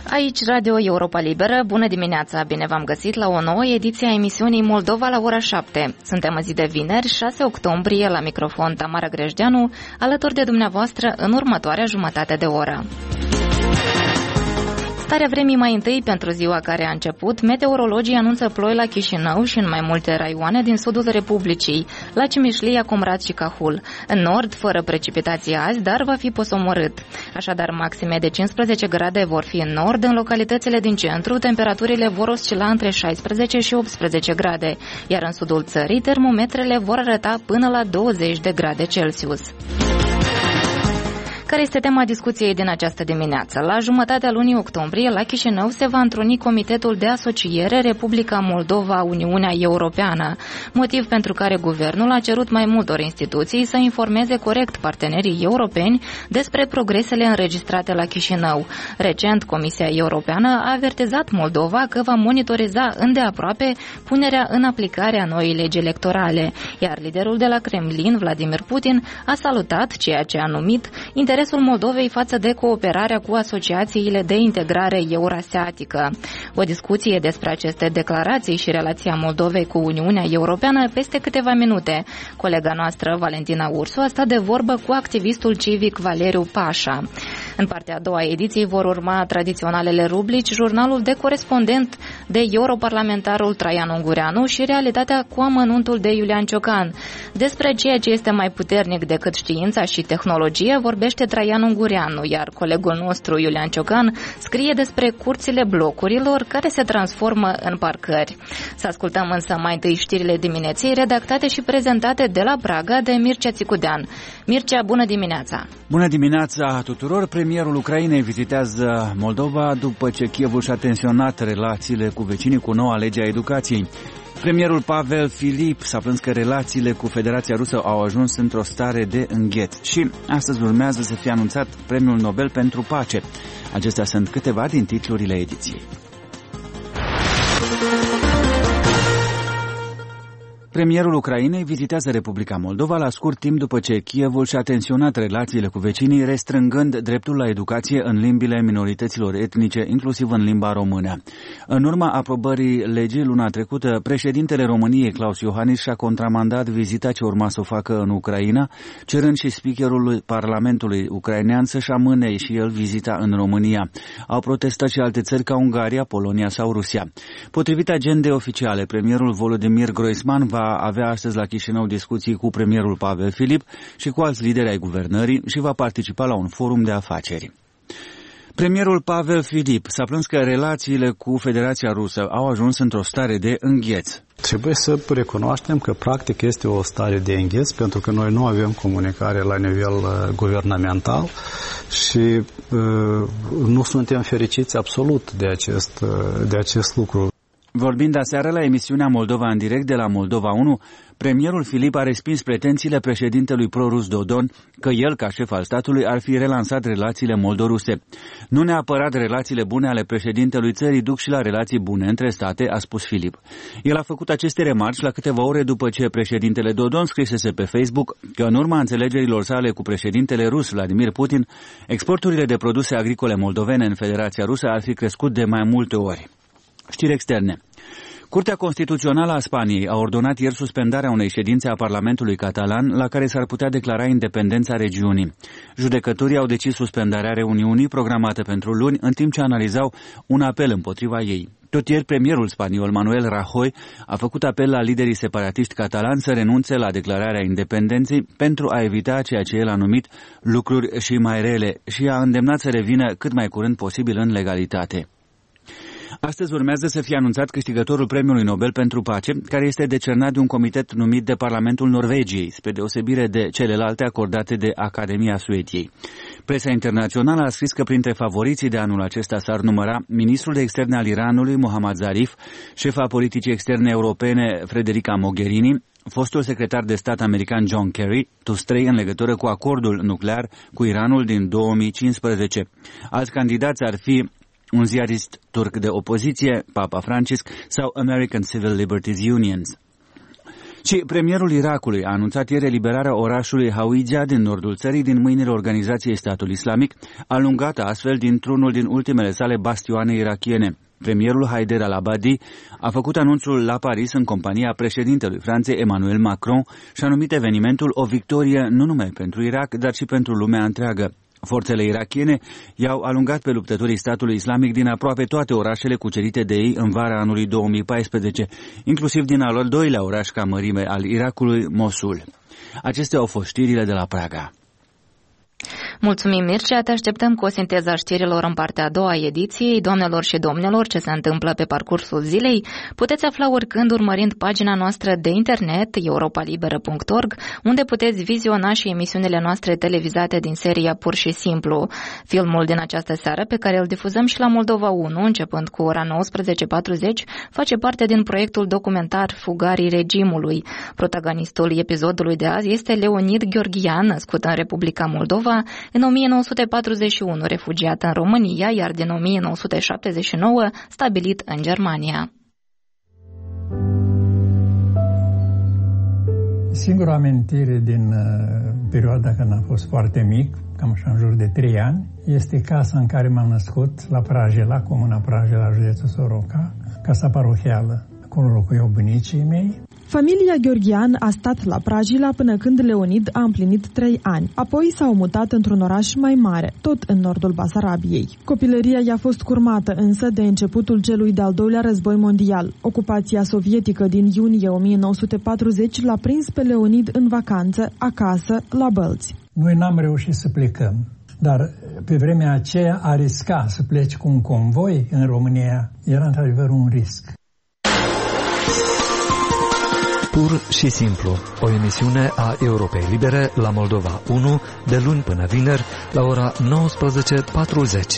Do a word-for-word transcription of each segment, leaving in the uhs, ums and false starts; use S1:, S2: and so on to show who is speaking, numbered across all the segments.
S1: Aici Radio Europa Liberă, bună dimineața, bine v-am găsit la o nouă ediție a emisiunii Moldova la ora șapte. Suntem în zi de vineri, șase octombrie, la microfon Tamara Grejdeanu, alături de dumneavoastră în următoarea jumătate de oră. Starea vremii mai întâi pentru ziua care a început, meteorologii anunță ploi la Chișinău și în mai multe raioane din sudul Republicii, la Cimișlia, Comrat și Cahul. În nord, fără precipitații azi, dar va fi posomorât. Așadar, maxime de cincisprezece grade vor fi în nord, în localitățile din centru, temperaturile vor oscila între șaisprezece și optsprezece grade, iar în sudul țării, termometrele vor arăta până la douăzeci de grade Celsius. Care este tema discuției din această dimineață? La jumătatea lunii octombrie, la Chișinău, se va întruni Comitetul de Asociere Republica Moldova-Uniunea Europeană, motiv pentru care guvernul a cerut mai multor instituții să informeze corect partenerii europeni despre progresele înregistrate la Chișinău. Recent, Comisia Europeană a avertizat Moldova că va monitoriza îndeaproape punerea în aplicare a noii legi electorale, iar liderul de la Kremlin, Vladimir Putin, a salutat ceea ce a numit interesul Moldovei față de cooperarea cu asociațiile de integrare eurasiatică. O discuție despre aceste declarații și relația Moldovei cu Uniunea Europeană peste câteva minute. Colega noastră, Valentina Ursu, a stat de vorbă cu activistul civic Valeriu Pașa. În partea a doua ediției vor urma tradiționalele rubrici, jurnalul de corespondent de europarlamentarul Traian Ungureanu și realitatea cu amănuntul de Iulian Ciocan. Despre ceea ce este mai puternic decât știința și tehnologia vorbește Traian Ungureanu, iar colegul nostru Iulian Ciocan scrie despre curțile blocurilor care se transformă în parcări. Să ascultăm însă mai întâi știrile dimineții redactate și prezentate de la Praga de Mircea Țicudean. Mircea, bună dimineața!
S2: Bună dimineața tuturor! Premierul Ucrainei vizitează Moldova după ce Kievul și-a tensionat relațiile cu vecinii cu noua lege a educației. Premierul Pavel Filip s-a plâns că relațiile cu Federația Rusă au ajuns într-o stare de îngheț și astăzi urmează să fie anunțat Premiul Nobel pentru Pace. Acestea sunt câteva din titlurile ediției. Premierul Ucrainei vizitează Republica Moldova la scurt timp după ce Kievul și-a tensionat relațiile cu vecinii, restrângând dreptul la educație în limbile minorităților etnice, inclusiv în limba română. În urma aprobării legii luna trecută, președintele României, Claus Iohannis, și-a contramandat vizita ce urma să o facă în Ucraina, cerând și speakerul Parlamentului ucrainean să-și amâne și el vizita în România. Au protestat și alte țări ca Ungaria, Polonia sau Rusia. Potrivit agendei oficiale, premierul Volodymyr Groisman va avea astăzi la Chișinău discuții cu premierul Pavel Filip și cu alți lideri ai guvernării și va participa la un forum de afaceri. Premierul Pavel Filip s-a plâns că relațiile cu Federația Rusă au ajuns într-o stare de îngheț.
S3: Trebuie să recunoaștem că practic este o stare de îngheț pentru că noi nu avem comunicare la nivel uh, guvernamental și uh, nu suntem fericiți absolut de acest, uh, de acest lucru.
S2: Vorbind aseară la emisiunea Moldova în direct de la Moldova unu, premierul Filip a respins pretențiile președintelui pro-rus Dodon că el, ca șef al statului, ar fi relansat relațiile moldoruse. Nu neapărat relațiile bune ale președintelui țării duc și la relații bune între state, a spus Filip. El a făcut aceste remarci la câteva ore după ce președintele Dodon scrisese pe Facebook că în urma înțelegerilor sale cu președintele rus Vladimir Putin, exporturile de produse agricole moldovene în Federația Rusă ar fi crescut de mai multe ori. Știri externe. Curtea Constituțională a Spaniei a ordonat ieri suspendarea unei ședințe a Parlamentului catalan la care s-ar putea declara independența regiunii. Judecătorii au decis suspendarea reuniunii programată pentru luni, în timp ce analizau un apel împotriva ei. Tot ieri, premierul spaniol Manuel Rajoy a făcut apel la liderii separatiști catalani să renunțe la declararea independenței pentru a evita ceea ce el a numit lucruri și mai rele și a îndemnat să revină cât mai curând posibil în legalitate. Astăzi urmează să fie anunțat câștigătorul Premiului Nobel pentru Pace, care este decernat de un comitet numit de Parlamentul Norvegiei, spre deosebire de celelalte acordate de Academia Suediei. Presa internațională a scris că printre favoriții de anul acesta s-ar număra ministrul de externe al Iranului, Mohammad Zarif, șefa politicii externe europene, Federica Mogherini, fostul secretar de stat american John Kerry, toți trei în legătură cu acordul nuclear cu Iranul din două mii cincisprezece. Alți candidați ar fi un ziarist turc de opoziție, Papa Francisc, sau American Civil Liberties Unions. Și premierul Irakului a anunțat ieri eliberarea orașului Hawija din nordul țării din mâinile organizației Statul Islamic, alungată astfel dintr-unul din ultimele sale bastioane irakiene. Premierul Haider al-Abadi a făcut anunțul la Paris în compania președintelui Franței Emmanuel Macron și a numit evenimentul o victorie nu numai pentru Irak, dar și pentru lumea întreagă. Forțele irakiene i-au alungat pe luptătorii statului islamic din aproape toate orașele cucerite de ei în vara anului două mii paisprezece, inclusiv din al doilea oraș ca mărime al Irakului, Mosul. Acestea au fost știrile de la Praga.
S1: Mulțumim, Mircea, te așteptăm cu o sinteză a știrilor în partea a doua a ediției. Doamnelor și domnilor, ce se întâmplă pe parcursul zilei puteți afla oricând urmărind pagina noastră de internet europa liberă punct org, unde puteți viziona și emisiunile noastre televizate din seria Pur și Simplu. Filmul din această seară, pe care îl difuzăm și la Moldova unu, începând cu ora nouăsprezece patruzeci, face parte din proiectul documentar Fugarii regimului. Protagonistul episodului de azi este Leonid Gheorghian, născut în Republica Moldova în o mie nouă sute patruzeci și unu, refugiat în România, iar din o mie nouă sute șaptezeci și nouă stabilit în Germania.
S4: Singura amintire din uh, perioada când am fost foarte mic, cam așa în jur de trei ani, este casa în care m-am născut, la Prajela, comuna Prajela, județul Soroca, casa parohială. Acolo locuiau bunicii mei.
S5: Familia Gheorghian a stat la Prajila până când Leonid a împlinit trei ani. Apoi s-au mutat într-un oraș mai mare, tot în nordul Basarabiei. Copilăria i-a fost curmată însă de începutul celui de-al doilea război mondial. Ocupația sovietică din iunie o mie nouă sute patruzeci l-a prins pe Leonid în vacanță, acasă, la Bălți.
S4: Noi n-am reușit să plecăm, dar pe vremea aceea a risca să pleci cu un convoi în România era într-adevăr un risc.
S6: Pur și simplu, o emisiune a Europei Libere la Moldova unu, de luni până vineri, la ora nouăsprezece patruzeci.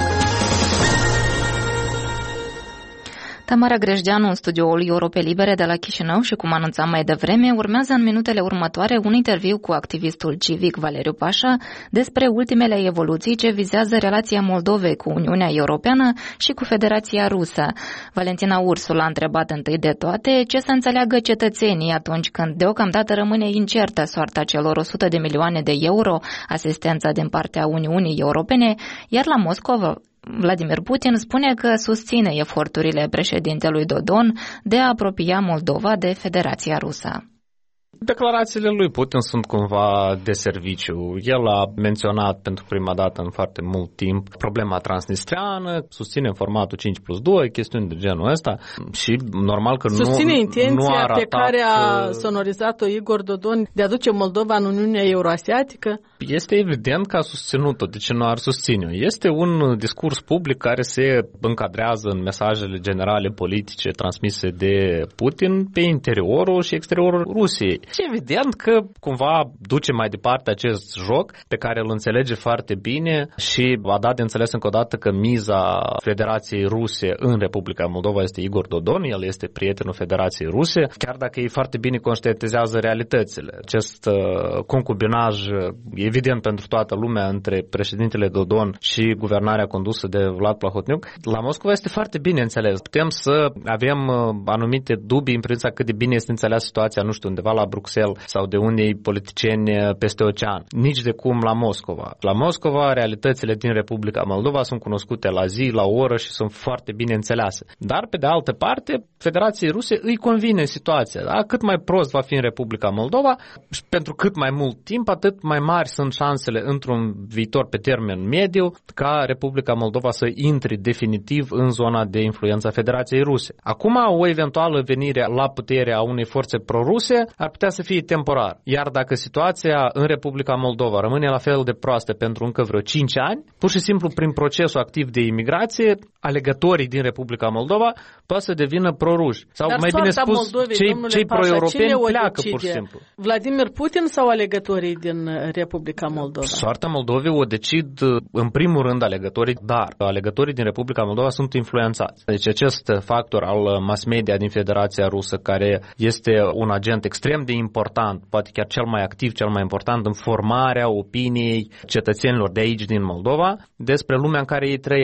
S1: Tamara Grejdeanu în studioul Europei Libere de la Chișinău și, cum anunțam mai devreme, urmează în minutele următoare un interviu cu activistul civic Valeriu Pașa despre ultimele evoluții ce vizează relația Moldovei cu Uniunea Europeană și cu Federația Rusă. Valentina Ursul a întrebat întâi de toate ce să înțeleagă cetățenii atunci când deocamdată rămâne incertă soarta celor o sută de milioane de euro asistență din partea Uniunii Europene, iar la Moscova Vladimir Putin spune că susține eforturile președintelui Dodon de a apropia Moldova de Federația Rusă.
S7: Declarațiile lui Putin sunt cumva de serviciu. El a menționat pentru prima dată în foarte mult timp problema transnistreană, susține formatul cinci plus doi, chestiuni de genul ăsta și normal că
S8: susține
S7: nu,
S8: intenția
S7: nu a ratat,
S8: pe care a sonorizat-o Igor Dodon de a duce Moldova în Uniunea Euroasiatică.
S7: Este evident că a susținut-o, de ce nu ar susține-o? Este un discurs public care se încadrează în mesajele generale politice transmise de Putin pe interiorul și exteriorul Rusiei. Și evident că cumva duce mai departe acest joc pe care îl înțelege foarte bine și a dat de înțeles încă o dată că miza Federației Ruse în Republica Moldova este Igor Dodon, el este prietenul Federației Ruse, chiar dacă ei foarte bine conștientizează realitățile. Acest uh, concubinaj evident pentru toată lumea între președintele Dodon și guvernarea condusă de Vlad Plahotniuc, la Moscova este foarte bine înțeles. Putem să avem uh, anumite dubii în privința cât de bine este înțeleasă situația, nu știu, undeva la Bruxelles sau de unei politicieni peste ocean. Nici de cum la Moscova. La Moscova, realitățile din Republica Moldova sunt cunoscute la zi, la oră și sunt foarte bine înțelease. Dar, pe de altă parte, Federației Ruse îi convine situația. Da? Cât mai prost va fi în Republica Moldova și pentru cât mai mult timp, atât mai mari sunt șansele într-un viitor pe termen mediu ca Republica Moldova să intre definitiv în zona de influență a Federației Ruse. Acum, o eventuală venire la putere a unei forțe proruse ar putea să fie temporar. Iar dacă situația în Republica Moldova rămâne la fel de proastă pentru încă vreo cinci ani, pur și simplu prin procesul activ de imigrație, alegătorii din Republica Moldova poate să devină proruși. Sau
S8: Dar
S7: mai bine spus,
S8: Moldovei,
S7: cei, cei pro-europeni pleacă
S8: decide?
S7: pur și simplu.
S8: Vladimir Putin sau alegătorii din Republica Moldova?
S7: Soarta Moldovei o decid în primul rând alegătorii, dar alegătorii din Republica Moldova sunt influențați. Deci acest factor al mass media din Federația Rusă, care este un agent extrem de important, poate chiar cel mai activ, cel mai important în formarea opiniei cetățenilor de aici din Moldova despre lumea în care ei trăiesc.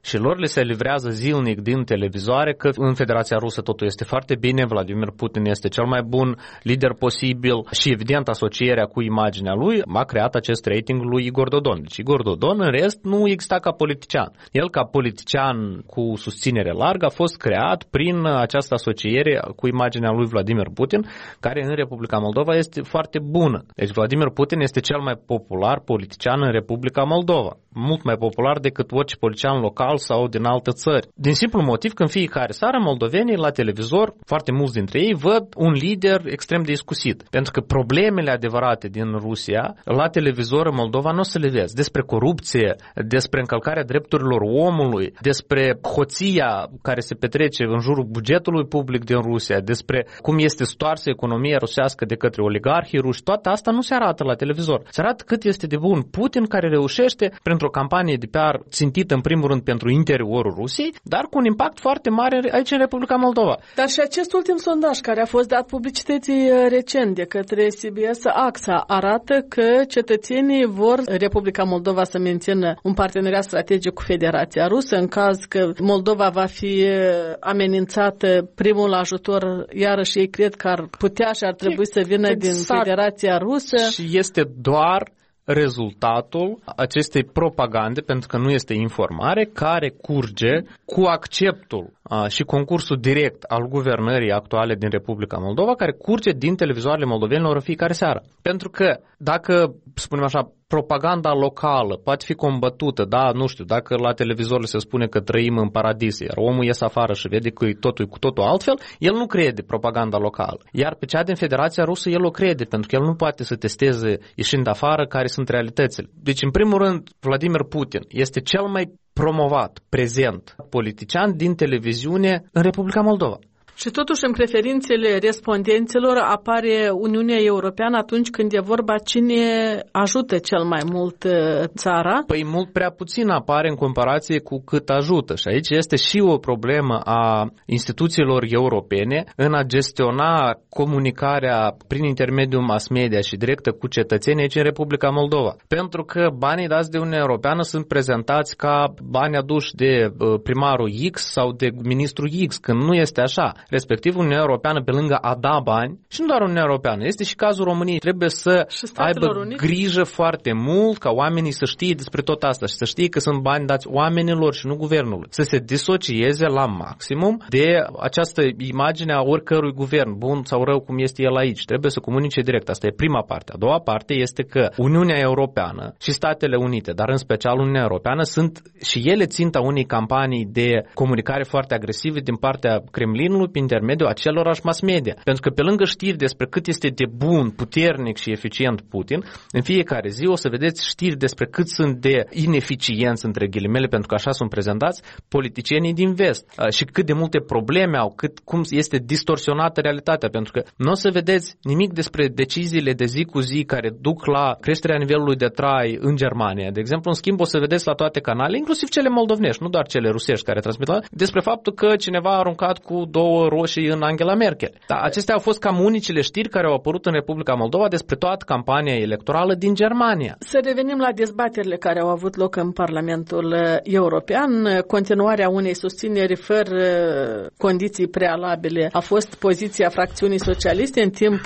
S7: și lor le se livrează zilnic din televizoare că în Federația Rusă totul este foarte bine, Vladimir Putin este cel mai bun lider posibil și evident asocierea cu imaginea lui a creat acest rating lui Igor Dodon. Deci Igor Dodon în rest nu exista ca politician. El ca politician cu susținere largă a fost creat prin această asociere cu imaginea lui Vladimir Putin, care în Republica Moldova este foarte bună. Deci Vladimir Putin este cel mai popular politician în Republica Moldova, mult mai popular decât orice politician local sau din alte țări. Din simplu motiv că în fiecare seară moldovenii la televizor, foarte mulți dintre ei, văd un lider extrem de iscusit. Pentru că problemele adevărate din Rusia, la televizor în Moldova nu o să le vezi. Despre corupție, despre încălcarea drepturilor omului, despre hoția care se petrece în jurul bugetului public din Rusia, despre cum este stoarsă economia rusească de către oligarhii ruși, toată asta nu se arată la televizor. Se arată cât este de bun Putin, care reușește printr-o campanie de P R țintită în primul rând pentru interiorul Rusiei, dar cu un impact foarte mare aici în Republica Moldova.
S8: Dar și acest ultim sondaj care a fost dat publicității recent de către C B S A X A arată că cetățenii vor Republica Moldova să mențină un parteneriat strategic cu Federația Rusă în caz că Moldova va fi amenințată, primul ajutor, iarăși ei cred că ar putea și ar trebui să vină exact. din Federația Rusă.
S7: Și este doar rezultatul acestei propagande, pentru că nu este informare, care curge cu acceptul a, și concursul direct al guvernării actuale din Republica Moldova, care curge din televizoarele moldovenilor în fiecare seară. Pentru că dacă, spunem așa, propaganda locală poate fi combătută, da, nu știu, dacă la televizor se spune că trăim în paradis, iar omul ies afară și vede că e totul cu totul altfel, el nu crede propaganda locală. Iar pe cea din Federația Rusă el o crede, pentru că el nu poate să testeze ieșind afară care sunt realitățile. Deci, în primul rând, Vladimir Putin este cel mai promovat, prezent politician din televiziune în Republica Moldova.
S8: Și totuși în preferințele respondenților apare Uniunea Europeană atunci când e vorba cine ajută cel mai mult țara.
S7: Păi mult prea puțin apare în comparație cu cât ajută. Și aici este și o problemă a instituțiilor europene în a gestiona comunicarea prin intermediul mass media și directă cu cetățenii aici în Republica Moldova. Pentru că banii dați de Uniunea Europeană sunt prezentați ca bani aduși de primarul X sau de ministrul X, când nu este așa. Respectiv, Uniunea Europeană, pe lângă a da bani, și nu doar Uniunea Europeană, este și cazul României, trebuie să aibă Unite. grijă foarte mult ca oamenii să știe despre tot asta și să știe că sunt bani dați oamenilor și nu guvernului. Să se disocieze la maximum de această imagine a oricărui guvern, bun sau rău cum este el aici. Trebuie să comunice direct. Asta e prima parte. A doua parte este că Uniunea Europeană și Statele Unite, dar în special Uniunea Europeană, sunt și ele ținta unei campanii de comunicare foarte agresive din partea Kremlinului prin intermediul acelorași mass media. Pentru că pe lângă știri despre cât este de bun, puternic și eficient Putin, în fiecare zi o să vedeți știri despre cât sunt de ineficienți, între ghilimele, pentru că așa sunt prezentați politicienii din vest și cât de multe probleme au, cât, cum este distorsionată realitatea, pentru că nu o să vedeți nimic despre deciziile de zi cu zi care duc la creșterea nivelului de trai în Germania. De exemplu, în schimb, o să vedeți la toate canalele, inclusiv cele moldovnești, nu doar cele rusești care transmit, despre faptul că cineva a aruncat cu două roșii în Angela Merkel. Da, acestea au fost cam unicile știri care au apărut în Republica Moldova despre toată campania electorală din Germania.
S8: Să revenim la dezbaterile care au avut loc în Parlamentul European. Continuarea unei susțineri fără condiții prealabile a fost poziția fracțiunii socialiste, în timp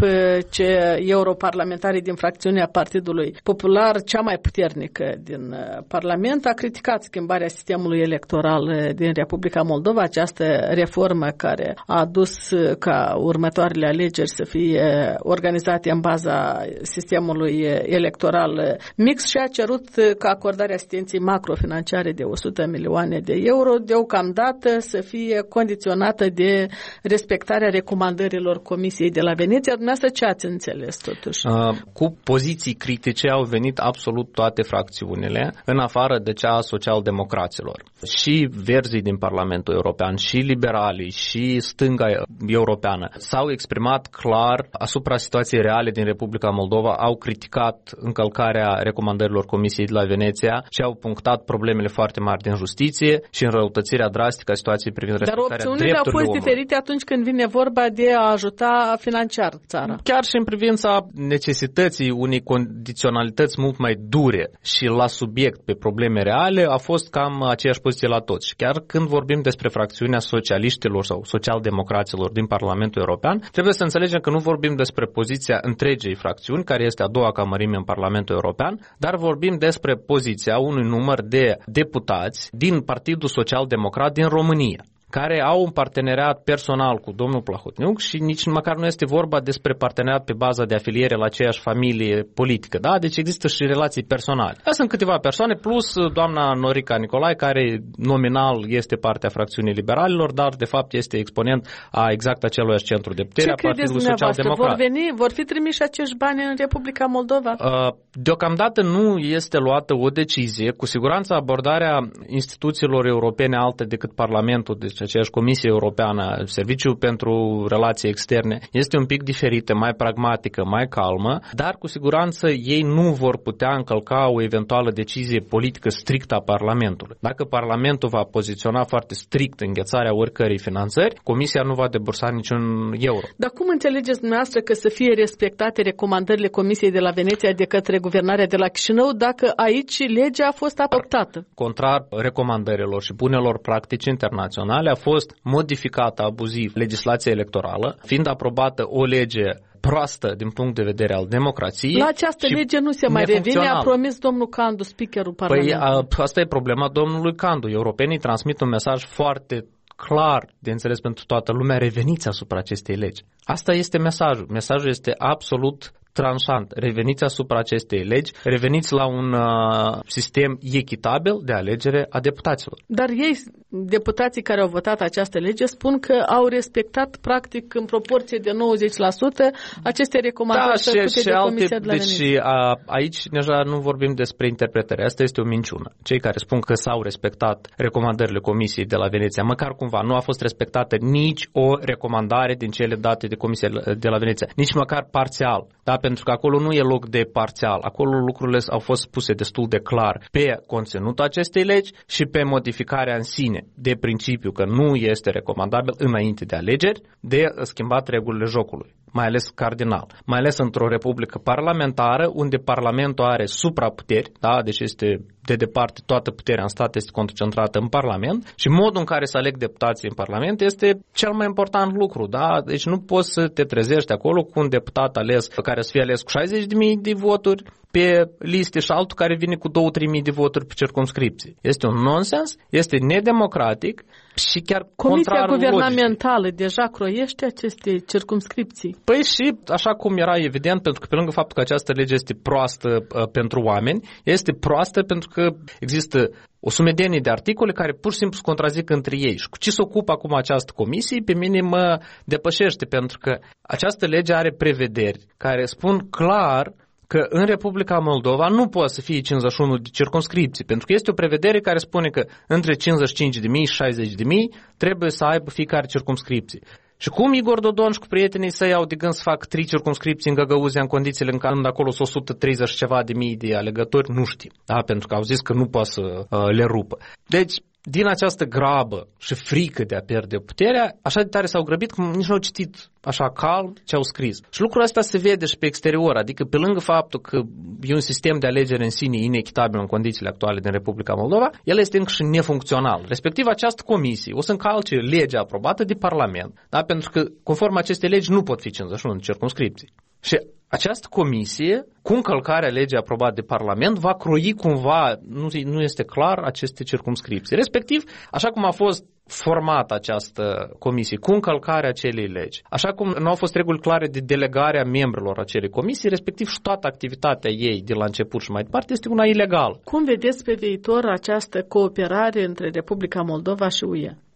S8: ce europarlamentarii din fracțiunea Partidului Popular, cea mai puternică din Parlament, a criticat schimbarea sistemului electoral din Republica Moldova, această reformă care a adus ca următoarele alegeri să fie organizate în baza sistemului electoral mix și a cerut ca acordarea asistenței macrofinanciare de o sută milioane de euro deocamdată să fie condiționată de respectarea recomandărilor Comisiei de la Veneția. Dumneavoastră ce ați înțeles totuși?
S7: Uh, cu poziții critice au venit absolut toate fracțiunile, în afară de cea a social-democraților. Și verzii din Parlamentul European, și liberalii, și stânga europeană s-au exprimat clar asupra situației reale din Republica Moldova, au criticat încălcarea recomandărilor Comisiei de la Veneția și au punctat problemele foarte mari din justiție și înrăutățirea drastică a situației privind respectarea drepturilor omului. Dar opțiunile au fost diferite
S8: atunci când vine vorba de a ajuta financiar țara.
S7: Chiar și în privința necesității unei condiționalități mult mai dure și la subiect pe probleme reale a fost cam aceeași poziție la toți. Și chiar când vorbim despre fracțiunea socialiștilor sau social-democraților din Parlamentul European, trebuie să înțelegem că nu vorbim despre poziția întregei fracțiuni, care este a doua ca mărime în Parlamentul European, dar vorbim despre poziția unui număr de deputați din Partidul Social-Democrat din România, care au un parteneriat personal cu domnul Plahotniuc și nici măcar nu este vorba despre parteneriat pe baza de afiliere la aceeași familie politică, da? Deci există și relații personale. Asta sunt câteva persoane, plus doamna Norica Nicolae, care nominal este partea fracțiunii liberalilor, dar de fapt este exponent a exact aceluiași centru de putere, a Partidului Social-Democrat.
S8: Vor veni, vor fi trimiși acești bani în Republica Moldova?
S7: Deocamdată nu este luată o decizie. Cu siguranță abordarea instituțiilor europene alte decât Parlamentul, deci aceeași Comisie Europeană, Serviciul pentru Relații Externe, este un pic diferită, mai pragmatică, mai calmă, dar cu siguranță ei nu vor putea încălca o eventuală decizie politică strictă a Parlamentului. Dacă Parlamentul va poziționa foarte strict înghețarea oricărei finanțări, Comisia nu va debursa niciun euro.
S8: Dar cum înțelegeți dumneavoastră că să fie respectate recomandările Comisiei de la Veneția de către guvernarea de la Chișinău dacă aici legea a fost adoptată?
S7: Contrar recomandărilor și bunelor practici internaționale, a fost modificată abuziv legislația electorală, fiind aprobată o lege proastă din punct de vedere al democrației.
S8: La această lege nu se mai revine, a promis domnul Candu, speakerul Parlamentului.
S7: Păi a, asta e problema domnului Candu. Europenii transmit un mesaj foarte clar, de înțeles pentru toată lumea, reveniți asupra acestei legi. Asta este mesajul. Mesajul este absolut tranșant. Reveniți asupra acestei legi, reveniți la un uh, sistem echitabil de alegere a deputaților.
S8: Dar ei, deputații care au votat această lege, spun că au respectat practic în proporție de nouăzeci la sută aceste recomandări
S7: da,
S8: făcute
S7: și,
S8: de
S7: și
S8: Comisia
S7: alte,
S8: de la
S7: deci, a, aici deja nu vorbim despre interpretare. Asta este o minciună. Cei care spun că s-au respectat recomandările Comisiei de la Veneția, măcar cumva nu a fost respectată nici o recomandare din cele date de Comisia de la Veneția, nici măcar parțial. Da, pentru că acolo nu e loc de parțial. Acolo lucrurile au fost spuse destul de clar pe conținutul acestei legi și pe modificarea în sine, de principiu că nu este recomandabil înainte de alegeri de schimbat regulile jocului, mai ales cardinal, mai ales într-o republică parlamentară unde Parlamentul are supraputeri, da, deci este de departe toată puterea în stat este concentrată în Parlament și modul în care se aleg deputații în Parlament este cel mai important lucru, da? Deci nu poți să te trezești acolo cu un deputat ales care să fie ales cu șaizeci de mii de voturi pe liste și altul care vine cu două trei mii de voturi pe circumscripții. Este un nonsens, este nedemocratic și chiar
S8: Comisia guvernamentală logic. Deja croiește aceste circumscripții.
S7: Păi și așa cum era evident, pentru că pe lângă faptul că această lege este proastă uh, pentru oameni, este proastă pentru că există o sumedenie de articole care pur și simplu se contrazic între ei. Și cu ce se ocupă acum această comisie, pe mine mă depășește, pentru că această lege are prevederi care spun clar că în Republica Moldova nu poate să fie cincizeci și unu de circumscripții, pentru că este o prevedere care spune că între cincizeci și cinci de mii și șaizeci de mii trebuie să aibă fiecare circumscripție. Și cum Igor Dodon și cu prietenii săi au de gând să fac trei circumscripții în Găgăuzia în condițiile în care acolo sunt o sută treizeci ceva de mii de alegători, nu știm, da? Pentru că au zis că nu poate să uh, le rupă. Deci, din această grabă și frică de a pierde puterea, așa de tare s-au grăbit că nici nu au citit așa calm ce au scris. Și lucrul ăsta se vede și pe exterior, adică pe lângă faptul că e un sistem de alegere în sine inechitabil în condițiile actuale din Republica Moldova, el este încă și nefuncțional. Respectiv, această comisie o să încalce legea aprobată de Parlament, da? Pentru că conform acestei legi nu pot fi cincizeci și unu de circumscripții. Și această comisie, cu încălcarea legii aprobate de Parlament, va croi cumva, nu, nu este clar, aceste circumscripții. Respectiv, așa cum a fost formată această comisie, cu încălcarea acelei legi, așa cum nu au fost reguli clare de delegare a membrilor acelei comisii, respectiv și toată activitatea ei de la început și mai departe este una ilegală.
S8: Cum vedeți pe viitor această cooperare între Republica Moldova și U E?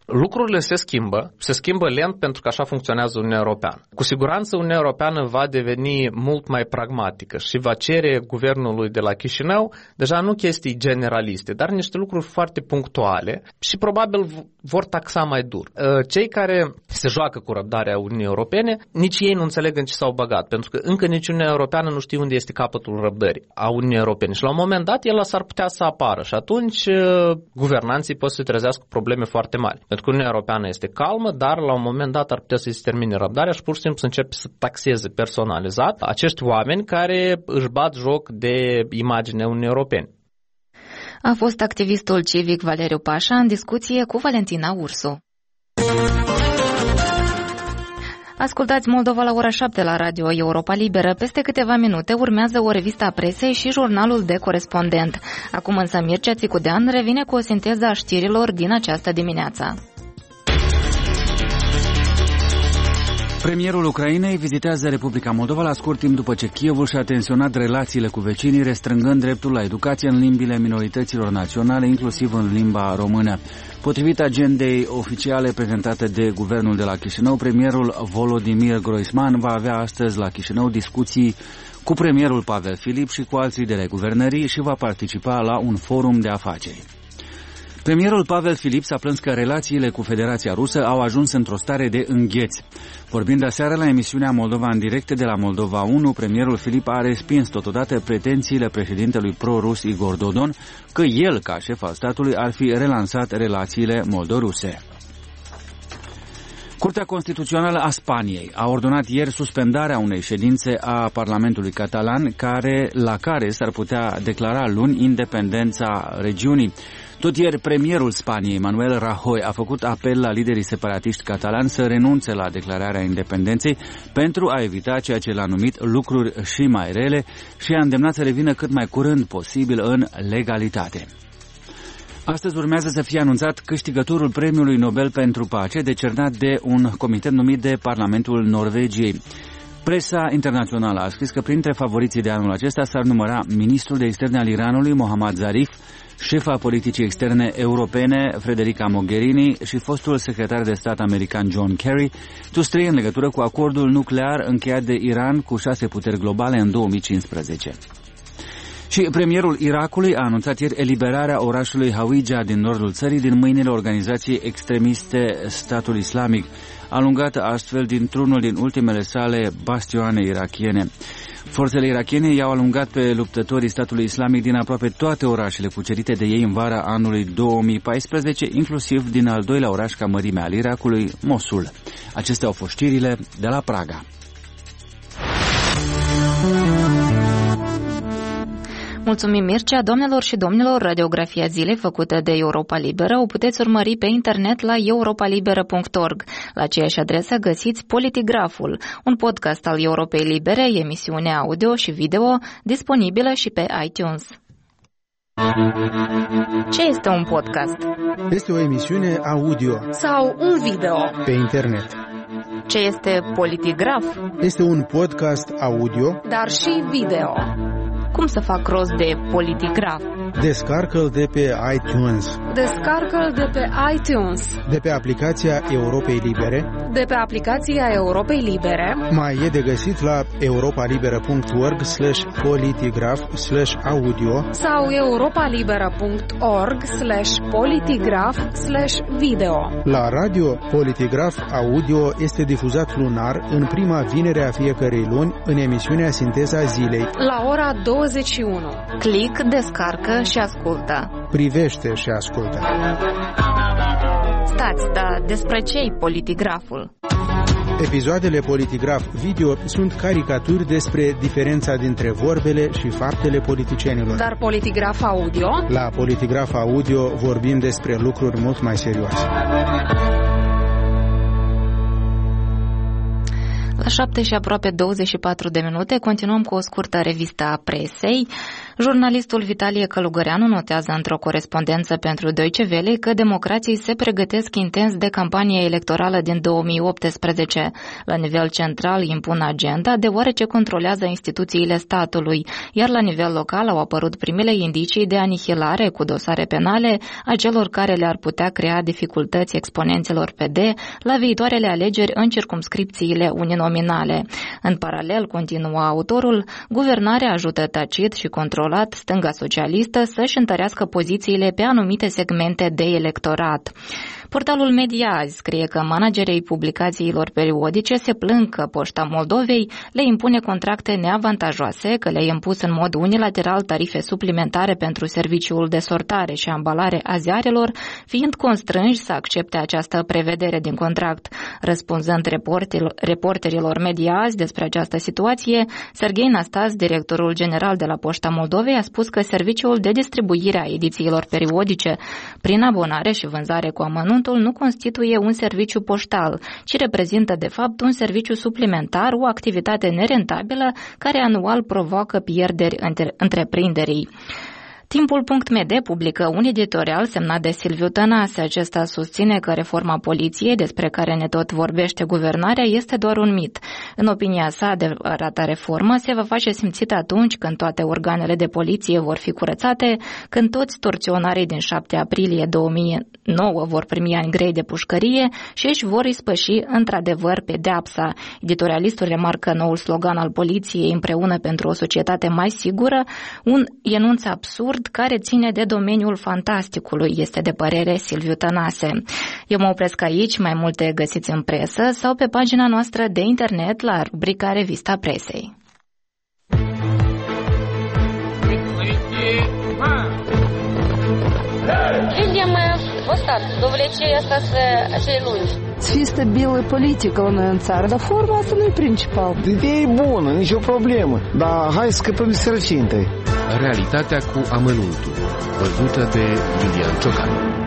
S7: Lucrurile se schimbă, se schimbă lent pentru că așa funcționează Uniunea Europeană. Cu siguranță Uniunea Europeană va deveni mult mai pragmatică și va cere guvernului de la Chișinău deja nu chestii generaliste, dar niște lucruri foarte punctuale și probabil vor taxa mai dur. Cei care se joacă cu răbdarea Uniunii Europene, nici ei nu înțeleg în ce s-au băgat, pentru că încă nici Uniunea Europeană nu știe unde este capătul răbdării a Uniunii Europene și la un moment dat el s-ar putea să apară și atunci guvernanții pot să se trezească cu probleme foarte mari. Pentru că Uniunea Europeană este calmă, dar la un moment dat ar putea să se termine răbdarea și pur și simplu să începe să taxeze personalizat acești oameni care își bat joc de imaginea Uniunii Europene.
S1: A fost activistul civic Valeriu Pașa în discuție cu Valentina Ursu. Ascultați Moldova la ora șapte la Radio Europa Liberă. Peste câteva minute urmează o revistă a presei și jurnalul de corespondent. Acum însă Mircea Țicudean revine cu o sinteză a știrilor din această dimineață.
S2: Premierul Ucrainei vizitează Republica Moldova la scurt timp după ce Kievul și-a tensionat relațiile cu vecinii, restrângând dreptul la educație în limbile minorităților naționale, inclusiv în limba română. Potrivit agendei oficiale prezentate de guvernul de la Chișinău, premierul Volodymyr Groisman va avea astăzi la Chișinău discuții cu premierul Pavel Filip și cu alți lideri ai guvernării și va participa la un forum de afaceri. Premierul Pavel Filip s-a plâns că relațiile cu Federația Rusă au ajuns într-o stare de îngheț. Vorbind aseară la emisiunea Moldova în direct de la Moldova unu, premierul Filip a respins totodată pretențiile președintelui pro-rus Igor Dodon că el, ca șef al statului, ar fi relansat relațiile moldoruse. Curtea Constituțională a Spaniei a ordonat ieri suspendarea unei ședințe a Parlamentului catalan, care, la care s-ar putea declara luni independența regiunii. Tot ieri, premierul Spaniei, Manuel Rajoy, a făcut apel la liderii separatiști catalani să renunțe la declararea independenței pentru a evita ceea ce l-a numit lucruri și mai rele și a îndemnat să revină cât mai curând posibil în legalitate. Astăzi urmează să fie anunțat câștigătorul Premiului Nobel pentru Pace, decernat de un comitet numit de Parlamentul Norvegiei. Presa internațională a scris că printre favoriții de anul acesta s-ar număra ministrul de externe al Iranului, Mohammad Zarif, șefa politicii externe europene, Federica Mogherini, și fostul secretar de stat american John Kerry, toți trei în legătură cu acordul nuclear încheiat de Iran cu șase puteri globale în două mii cincisprezece. Și premierul Irakului a anunțat ieri eliberarea orașului Hawija din nordul țării din mâinile organizației extremiste Statul Islamic, alungat astfel dintr-unul din ultimele sale bastioane irakiene. Forțele irakiene i-au alungat pe luptătorii Statului Islamic din aproape toate orașele cucerite de ei în vara anului două mii paisprezece, inclusiv din al doilea oraș ca mărime al Irakului, Mosul. Acestea au fost știrile de la Praga.
S1: Mulțumim, Mircea. Doamnelor și domnilor, radiografia zilei făcută de Europa Liberă o puteți urmări pe internet la europa liberă punct org. La aceeași adresă găsiți Politigraful, un podcast al Europei Libere, emisiune audio și video, disponibilă și pe iTunes. Ce este un podcast?
S9: Este o emisiune audio
S10: sau un video
S9: pe internet.
S1: Ce este Politigraf?
S9: Este un podcast audio,
S10: dar și video.
S1: Cum să fac rost de Politigraf?
S9: Descarcă-l de pe iTunes.
S10: Descarcă-l de pe iTunes.
S9: De pe aplicația Europei Libere.
S10: De pe aplicația Europei Libere.
S9: Mai e de găsit la europalibera punct org slash politigraf slash audio
S10: sau europalibera punct org slash politigraf slash video.
S9: La radio, Politigraf Audio este difuzat lunar în prima vinere a fiecărei luni în emisiunea Sinteza Zilei
S10: la ora douăzeci și unu.
S1: Click, descarcă și ascultă.
S9: Privește și ascultă.
S1: Stați, dar despre ce-i Politigraful?
S9: Episoadele Politigraf Video sunt caricaturi despre diferența dintre vorbele și faptele politicienilor.
S10: Dar Politigraf Audio?
S9: La Politigraf Audio vorbim despre lucruri mult mai serioase.
S1: La șapte și aproape douăzeci și patru de minute continuăm cu o scurtă revistă a presei. Jurnalistul Vitalie Călugăreanu notează într-o corespondență pentru Deutsche Welle că democrații se pregătesc intens de campania electorală din două mii optsprezece. La nivel central impun agenda, deoarece controlează instituțiile statului, iar la nivel local au apărut primele indicii de anihilare cu dosare penale a celor care le-ar putea crea dificultăți exponenților P D la viitoarele alegeri în circumscripțiile uninominale. În paralel, continua autorul, guvernarea ajută tacit și controlat stânga socialistă să-și întărească pozițiile pe anumite segmente de electorat. Portalul Media Azi scrie că managerii publicațiilor periodice se plâng că Poșta Moldovei le impune contracte neavantajoase, că le-a impus în mod unilateral tarife suplimentare pentru serviciul de sortare și ambalare a ziarelor, fiind constrânși să accepte această prevedere din contract. Răspunzând reporterilor Media Azi despre această situație, Serghei Nastas, directorul general de la Poșta Moldovei, a spus că serviciul de distribuire a edițiilor periodice prin abonare și vânzare cu amănunt nu constituie un serviciu poștal, ci reprezintă de fapt un serviciu suplimentar, o activitate nerentabilă care anual provoacă pierderi întreprinderii. Timpul punct m d publică un editorial semnat de Silviu Tănase. Acesta susține că reforma poliției, despre care ne tot vorbește guvernarea, este doar un mit. În opinia sa, adevărata reformă se va face simțită atunci când toate organele de poliție vor fi curățate, când toți torționarii din șapte aprilie două mii nouă vor primi ani grei de pușcărie și își vor ispăși într-adevăr pedeapsa. Editorialistul remarcă noul slogan al poliției, împreună pentru o societate mai sigură, un enunț absurd care ține de domeniul fantasticului, este de părere Silviu Tănase. Eu mă opresc aici, mai multe găsiți în presă sau pe pagina noastră de internet la rubrica Revista Presei.
S11: Видим вот так, довлечение остаться acei lungi.
S12: Să fie stabilă politică la noi în țară, dar forma asta nu e principal.
S13: Ideea e bună, nicio problemă, dar hai să scăpăm de sărăcie întâi.
S14: Realitatea cu amănuntul, văzută de Iulian Ciocan.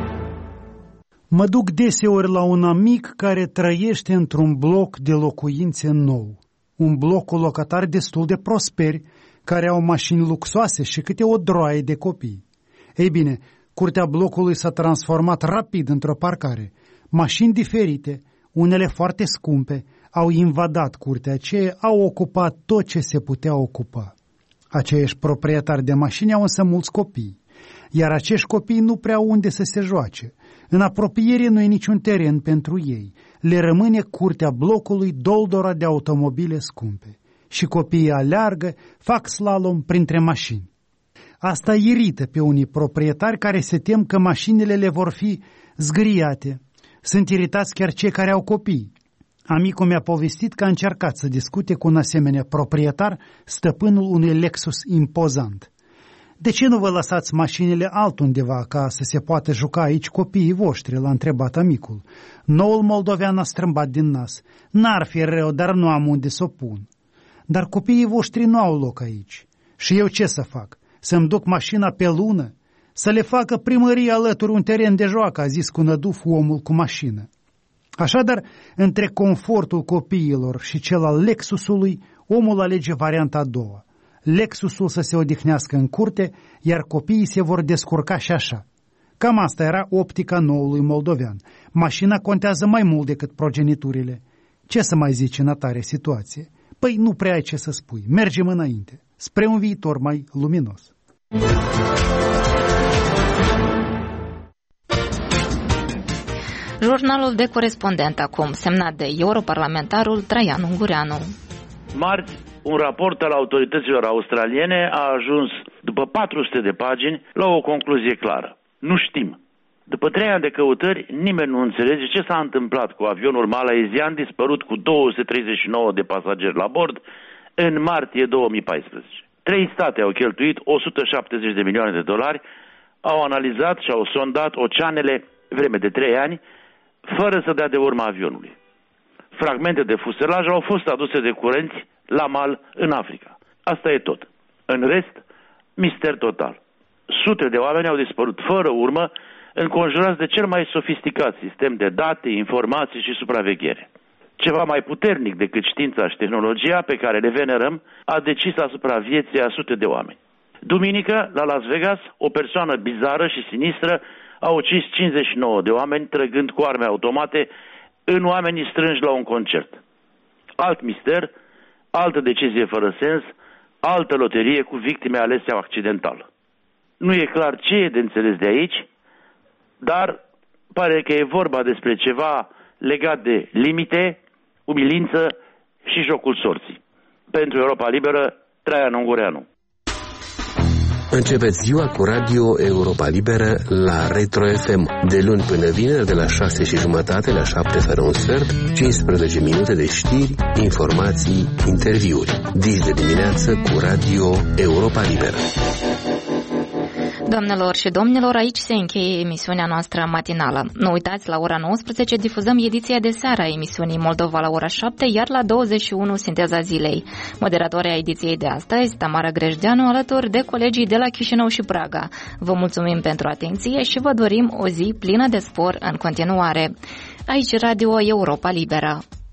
S15: Mă duc deseori la un amic care trăiește într-un bloc de locuințe nou. Un bloc cu locatari destul de prosperi, care au mașini luxoase și câte o droaie de copii. Ei bine, curtea blocului s-a transformat rapid într-o parcare. Mașini diferite, unele foarte scumpe, au invadat curtea aceea, au ocupat tot ce se putea ocupa. Aceiași proprietari de mașini au însă mulți copii, iar acești copii nu prea au unde să se joace. În apropiere nu e niciun teren pentru ei. Le rămâne curtea blocului doldora de automobile scumpe. Și copiii aleargă, fac slalom printre mașini. Asta irită pe unii proprietari care se tem că mașinile le vor fi zgâriate. Sunt iritați chiar cei care au copii. Amicul mi-a povestit că a încercat să discute cu un asemenea proprietar, stăpânul unui Lexus impozant. De ce nu vă lăsați mașinile altundeva ca să se poată juca aici copiii voștri? L-a întrebat amicul. Noul moldovean a strâmbat din nas. N-ar fi rău, dar nu am unde să o pun. Dar copiii voștri nu au loc aici. Și eu ce să fac? Să-mi duc mașina pe lună? Să le facă primăria alături un teren de joacă, a zis cu năduf omul cu mașină. Așadar, între confortul copiilor și cel al Lexusului, omul alege varianta a doua. Lexusul să se odihnească în curte, iar copiii se vor descurca și așa. Cam asta era optica noului moldovean. Mașina contează mai mult decât progeniturile. Ce să mai zici în atare situație? Păi nu prea ai ce să spui. Mergem înainte, spre un viitor mai luminos.
S1: Jurnalul de corespondent acum, semnat de europarlamentarul Traian Ungureanu.
S16: Marți, un raport al autorităților australiene a ajuns, după patru sute de pagini, la o concluzie clară. Nu știm. După trei ani de căutări, nimeni nu înțelege ce s-a întâmplat cu avionul malaysian dispărut cu două sute treizeci și nouă de pasageri la bord în martie două mii paisprezece. Trei state au cheltuit o sută șaptezeci de milioane de dolari, au analizat și au sondat oceanele vreme de trei ani, fără să dea de urma avionului. Fragmente de fuselaj au fost aduse de curenți la mal în Africa. Asta e tot. În rest, mister total. Sute de oameni au dispărut fără urmă, înconjurați de cel mai sofisticat sistem de date, informații și supraveghere. Ceva mai puternic decât știința și tehnologia pe care le venerăm a decis asupra vieții a sute de oameni. Duminică, la Las Vegas, o persoană bizară și sinistră a ucis cincizeci și nouă de oameni trăgând cu arme automate în oamenii strânși la un concert. Alt mister, altă decizie fără sens, altă loterie cu victime alese accidental. Nu e clar ce e de înțeles de aici, dar pare că e vorba despre ceva legat de limite, umilință și jocul sorții. Pentru Europa Liberă, Traian Ungureanu.
S14: Începeți ziua cu Radio Europa Liberă la Retro F M. De luni până vineri, de la șase și jumătate la șapte fără un sfert, cincisprezece minute de știri, informații, interviuri. Dis de dimineață cu Radio Europa Liberă.
S1: Doamnelor și domnilor, aici se încheie emisiunea noastră matinală. Nu uitați, la ora nouăsprezece difuzăm ediția de seară a emisiunii Moldova la ora șapte, iar la douăzeci și unu Sinteza zilei. Moderatoarea ediției de astăzi, Tamara Grejdeanu, alături de colegii de la Chișinău și Praga. Vă mulțumim pentru atenție și vă dorim o zi plină de spor în continuare. Aici Radio Europa Liberă.